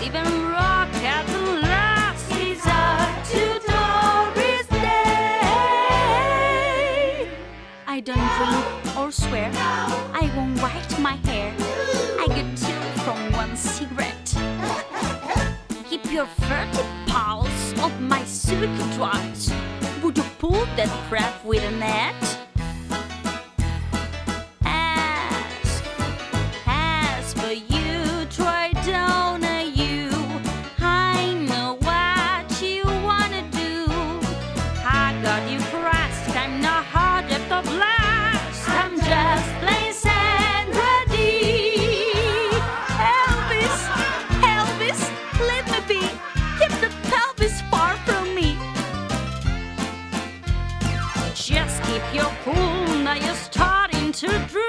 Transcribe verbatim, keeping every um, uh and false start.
even rock at the last. It's hard to Doris Day. I don't drink or swear, I won't white my hair. I get chill from one cigarette. Keep your furtive pulse off my silky drops. Would you pull that crab with a net? Ask, ask for you, try down at you. I know what you wanna do. I got you crushed, I'm not hard at the blast. I'm just plain Sandra Dee. Elvis, Elvis, let me be. Keep the pelvis far from me. Just keep your cool, now you're starting to drool.